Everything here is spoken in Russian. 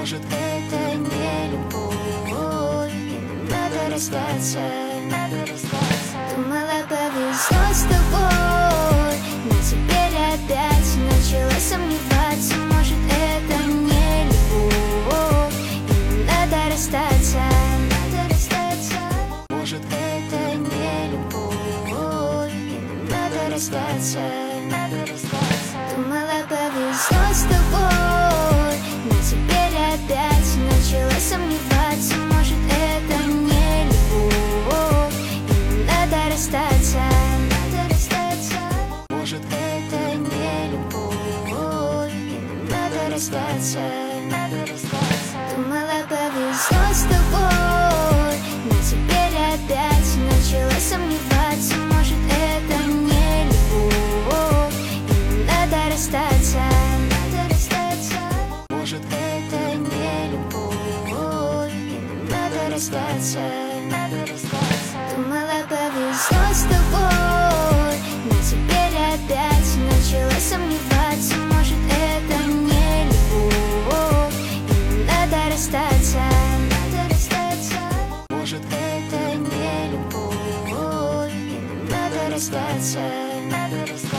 Может, это не любовь, и нам надо расстаться. Думала, повезет с тобой, но теперь опять начала сомневаться. Может, это не любовь, и нам надо расстаться. Может, это не любовь, и нам надо расстаться. Думала, повезет с тобой, но теперь опять начала сомневаться. Может, это не любовь, и нам надо расстаться. Может, это не любовь, и нам надо расстаться. Думала, повезет с тобой, но теперь опять начала сомневаться. Может, это не любовь, и нам надо расстаться. Может, это не любовь, и нам надо расстаться. Думала, повезет с тобой, но теперь опять начала сомневаться. Может, это не любовь, и нам надо расстаться. Может, это не любовь, и нам надо расстаться.